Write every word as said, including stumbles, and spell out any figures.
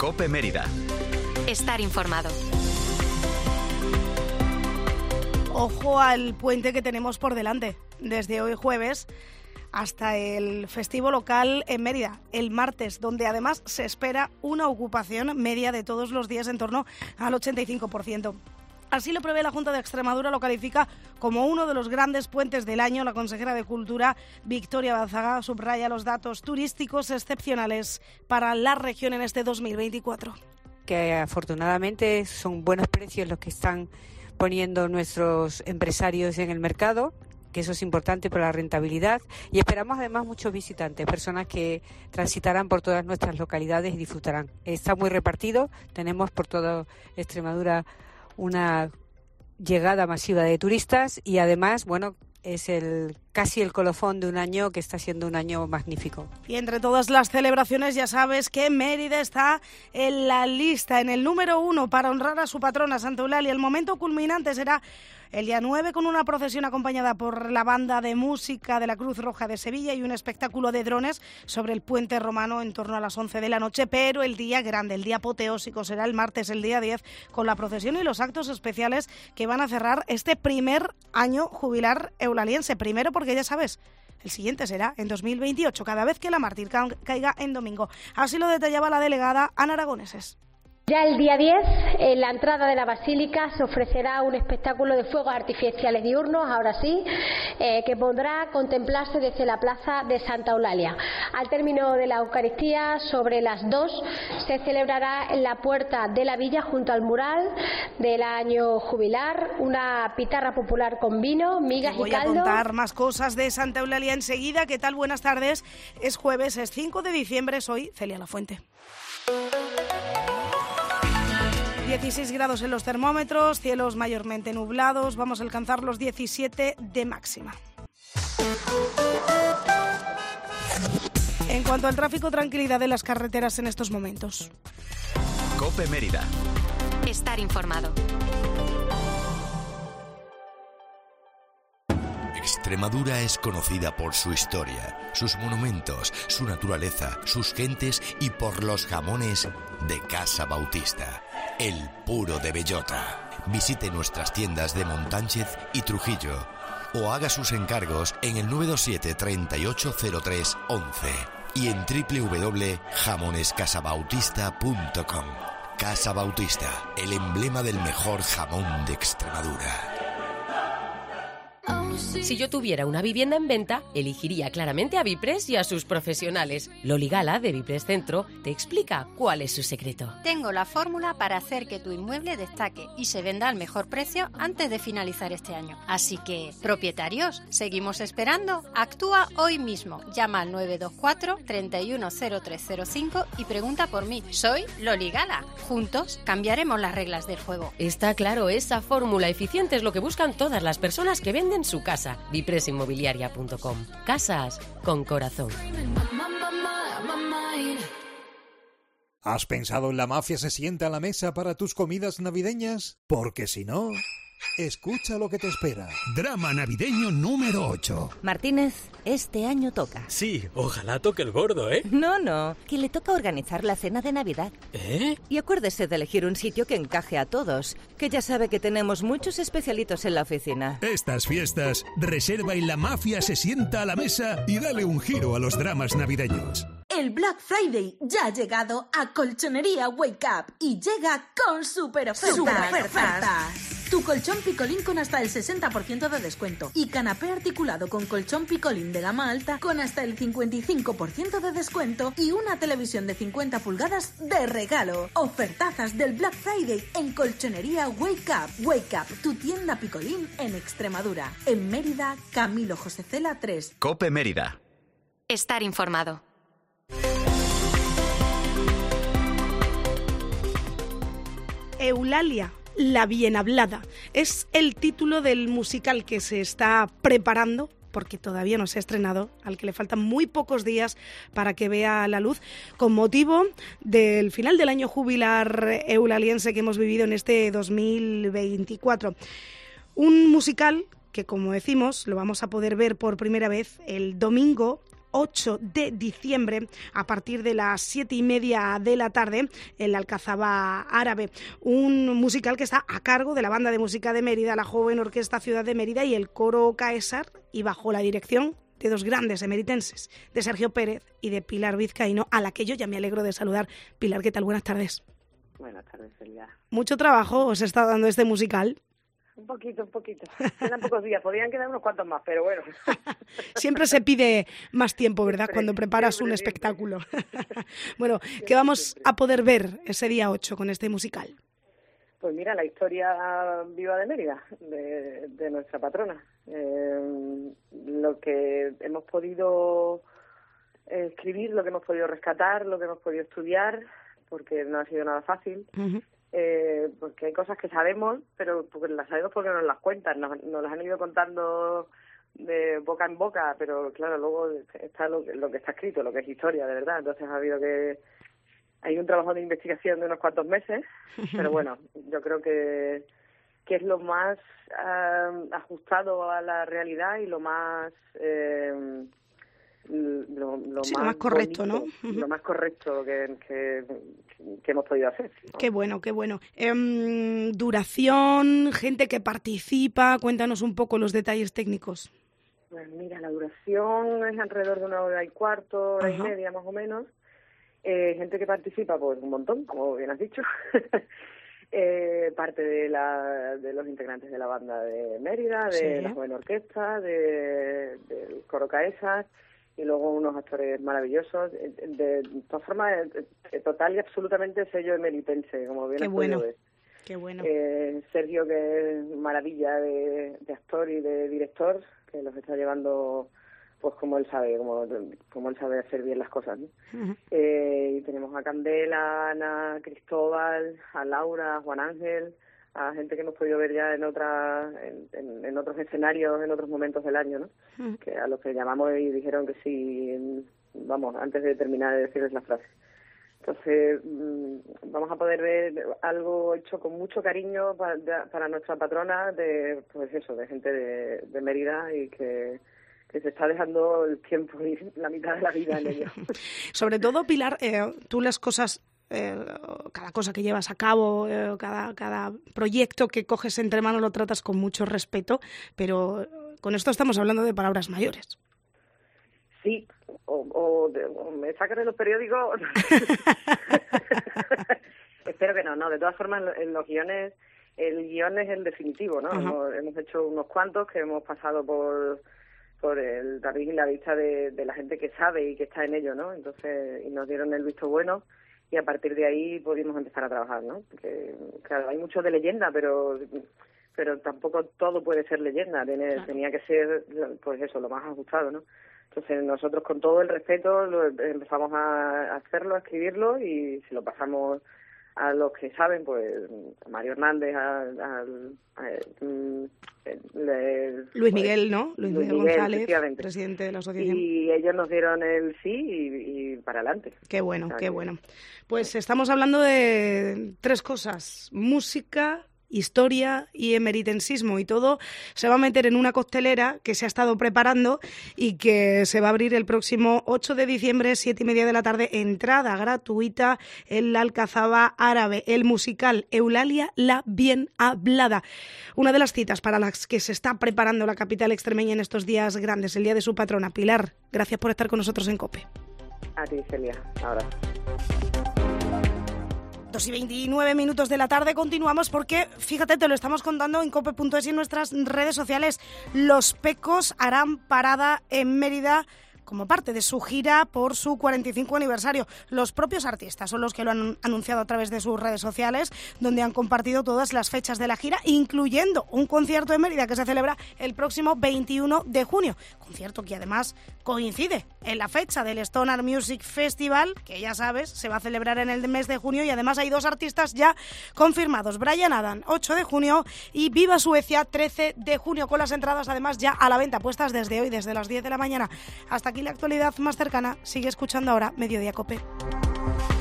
COPE Mérida. Estar informado. Ojo al puente que tenemos por delante, desde hoy jueves hasta el festivo local en Mérida, el martes, donde además se espera una ocupación media de todos los días en torno al ochenta y cinco por ciento. Así lo prevé la Junta de Extremadura, lo califica como uno de los grandes puentes del año. La consejera de Cultura, Victoria Bazaga, subraya los datos turísticos excepcionales para la región en este dos mil veinticuatro. Que afortunadamente son buenos precios los que están poniendo nuestros empresarios en el mercado, que eso es importante para la rentabilidad, y esperamos además muchos visitantes, personas que transitarán por todas nuestras localidades y disfrutarán. Está muy repartido, tenemos por toda Extremadura una llegada masiva de turistas y además, bueno, es el casi el colofón de un año que está siendo un año magnífico. Y entre todas las celebraciones ya sabes que Mérida está en la lista, en el número uno para honrar a su patrona Santa Eulalia. El momento culminante será el día nueve con una procesión acompañada por la banda de música de la Cruz Roja de Sevilla y un espectáculo de drones sobre el puente romano en torno a las once de la noche, pero el día grande, el día apoteósico será el martes, el día diez, con la procesión y los actos especiales que van a cerrar este primer año jubilar eulaliense. Primero porque ya sabes, el siguiente será en dos mil veintiocho, cada vez que la mártir caiga en domingo. Así lo detallaba la delegada Ana Aragoneses. Ya el día diez, en la entrada de la Basílica, se ofrecerá un espectáculo de fuegos artificiales diurnos, ahora sí, eh, que podrá contemplarse desde la plaza de Santa Eulalia. Al término de la Eucaristía, sobre las dos, se celebrará en la puerta de la villa, junto al mural del año jubilar, una pitarra popular con vino, migas y caldo. Voy a contar más cosas de Santa Eulalia enseguida. ¿Qué tal? Buenas tardes. Es jueves, es cinco de diciembre. Soy Celia Lafuente. dieciséis grados en los termómetros, cielos mayormente nublados, vamos a alcanzar los diecisiete de máxima. En cuanto al tráfico, tranquilidad de las carreteras en estos momentos. COPE Mérida. Estar informado. Extremadura es conocida por su historia, sus monumentos, su naturaleza, sus gentes y por los jamones de Casa Bautista, el puro de bellota. Visite nuestras tiendas de Montánchez y Trujillo o haga sus encargos en el nueve dos siete, treinta y ocho cero tres, once y en doble u doble u doble punto jamones casa bautista punto com. Casa Bautista, el emblema del mejor jamón de Extremadura. Si yo tuviera una vivienda en venta, elegiría claramente a Vipres y a sus profesionales. Loli Gala, de Vipres Centro, te explica cuál es su secreto. Tengo la fórmula para hacer que tu inmueble destaque y se venda al mejor precio antes de finalizar este año. Así que, propietarios, ¿seguimos esperando? Actúa hoy mismo. Llama al nueve dos cuatro, treinta y uno cero tres cero cinco y pregunta por mí. Soy Loli Gala. Juntos cambiaremos las reglas del juego. Está claro, esa fórmula eficiente es lo que buscan todas las personas que venden su casa. Vipres Inmobiliaria punto com. Casas con corazón. ¿Has pensado en la mafia se sienta a la mesa para tus comidas navideñas? Porque si no, escucha lo que te espera. Drama navideño número ocho. Martínez, este año toca. Sí, ojalá toque el gordo, ¿eh? No, no, que le toca organizar la cena de Navidad. ¿Eh? Y acuérdese de elegir un sitio que encaje a todos, que ya sabe que tenemos muchos especialitos en la oficina. Estas fiestas, reserva y la mafia se sienta a la mesa y dale un giro a los dramas navideños. El Black Friday ya ha llegado a Colchonería Wake Up y llega con super ofertas. Super ofertas. Tu colchón Picolín con hasta el sesenta por ciento de descuento y canapé articulado con colchón Picolín de gama alta con hasta el cincuenta y cinco por ciento de descuento y una televisión de cincuenta pulgadas de regalo. Ofertazas del Black Friday en Colchonería Wake Up. Wake Up, tu tienda Picolín en Extremadura. En Mérida, Camilo José Cela tres. COPE Mérida. Estar informado. Eulalia, la bien hablada, es el título del musical que se está preparando, porque todavía no se ha estrenado, al que le faltan muy pocos días para que vea la luz, con motivo del final del año jubilar eulaliense que hemos vivido en este dos mil veinticuatro. Un musical que, como decimos, lo vamos a poder ver por primera vez el domingo ocho de diciembre a partir de las siete y media de la tarde en la Alcazaba Árabe, un musical que está a cargo de la Banda de Música de Mérida, la Joven Orquesta Ciudad de Mérida y el Coro Caesar, y bajo la dirección de dos grandes emeritenses, de Sergio Pérez y de Pilar Vizcaíno, a la que yo ya me alegro de saludar. Pilar, ¿qué tal? Buenas tardes. Buenas tardes, Celia. ¿Mucho trabajo os está dando este musical? Un poquito, un poquito. Quedan pocos días, podrían quedar unos cuantos más, pero bueno. Siempre se pide más tiempo, ¿verdad?, siempre, cuando preparas siempre, un espectáculo. Bueno, siempre, ¿qué vamos siempre. a poder ver ese día ocho con este musical? Pues mira, la historia viva de Mérida, de, de nuestra patrona. Eh, lo que hemos podido escribir, lo que hemos podido rescatar, lo que hemos podido estudiar, porque no ha sido nada fácil. Uh-huh. Eh, porque hay cosas que sabemos, pero porque las sabemos porque nos las cuentan, nos, nos las han ido contando de boca en boca, pero claro, luego está lo, lo que está escrito, lo que es historia, de verdad. Entonces ha habido que... Hay un trabajo de investigación de unos cuantos meses, pero bueno, yo creo que, que es lo más uh, ajustado a la realidad y lo más... Eh, Lo, lo, sí, más lo más correcto, bonito, ¿no? Lo más correcto que, que, que hemos podido hacer, ¿no? Qué bueno, qué bueno. Eh, duración, gente que participa, cuéntanos un poco los detalles técnicos. Pues mira, la duración es alrededor de una hora y cuarto, hora Ajá. y media más o menos. Eh, gente que participa, pues un montón, como bien has dicho. eh, parte de, la, de los integrantes de la banda de Mérida, de ¿Sí? la Joven Orquesta, de, del Coro Caesar, y luego unos actores maravillosos. De, de, de todas formas, total y absolutamente sello emeritense, como bien Qué has bueno. podido ver. Qué bueno. Eh, Sergio, que es maravilla de, de actor y de director, que los está llevando pues como él sabe, como, como él sabe hacer bien las cosas, ¿no? Uh-huh. Eh, y tenemos a Candela, a Ana, a Cristóbal, a Laura, a Juan Ángel, a gente que hemos podido ver ya en otra, en, en, en otros escenarios, en otros momentos del año, ¿no? Uh-huh. Que a los que llamamos y dijeron que sí, en, vamos, antes de terminar de decirles la frase. Entonces, vamos a poder ver algo hecho con mucho cariño para, para nuestra patrona, de pues eso, de gente de, de Mérida, y que, que se está dejando el tiempo y la mitad de la vida en ello. Sobre todo, Pilar, eh, tú las cosas, eh, cada cosa que llevas a cabo, eh, cada, cada proyecto que coges entre manos lo tratas con mucho respeto, pero con esto estamos hablando de palabras mayores. Sí, o, o, de, o me sacan en los periódicos. Espero que no, no. De todas formas, en los guiones, el guión es el definitivo, ¿no? Hemos, hemos hecho unos cuantos que hemos pasado por por el tapiz y la vista de, de la gente que sabe y que está en ello, ¿no? Entonces, y nos dieron el visto bueno, y a partir de ahí pudimos empezar a trabajar, ¿no? Porque, claro, hay mucho de leyenda, pero... pero tampoco todo puede ser leyenda, Tiene, claro. tenía que ser, pues eso, lo más ajustado, ¿no? Entonces nosotros con todo el respeto lo, empezamos a hacerlo, a escribirlo, y se lo pasamos a los que saben, pues a Mario Hernández, a, a, a, a le, Luis Miguel, ¿no? Luis, Luis Miguel González, presidente de la asociación. Y ellos nos dieron el sí y, y para adelante. Qué bueno, o sea, qué que... bueno. Pues estamos hablando de tres cosas: música, historia y emeritensismo, y todo se va a meter en una costelera que se ha estado preparando y que se va a abrir el próximo ocho de diciembre, siete y media de la tarde, entrada gratuita en la Alcazaba Árabe, el musical Eulalia la Bien Hablada. Una de las citas para las que se está preparando la capital extremeña en estos días grandes, el día de su patrona. Pilar, gracias por estar con nosotros en COPE. A ti, Celia. Ahora. dos y veintinueve minutos de la tarde, continuamos porque, fíjate, te lo estamos contando en cope punto es y en nuestras redes sociales. Los Pecos harán parada en Mérida como parte de su gira por su cuarenta y cinco aniversario. Los propios artistas son los que lo han anunciado a través de sus redes sociales, donde han compartido todas las fechas de la gira, incluyendo un concierto en Mérida que se celebra el próximo veintiuno de junio. Concierto que además coincide en la fecha del Stoner Music Festival, que ya sabes, se va a celebrar en el mes de junio, y además hay dos artistas ya confirmados: Brian Adam, ocho de junio, y Viva Suecia, trece de junio, con las entradas además ya a la venta, puestas desde hoy, desde las diez de la mañana. Hasta aquí la actualidad más cercana. Sigue escuchando ahora Mediodía Cope.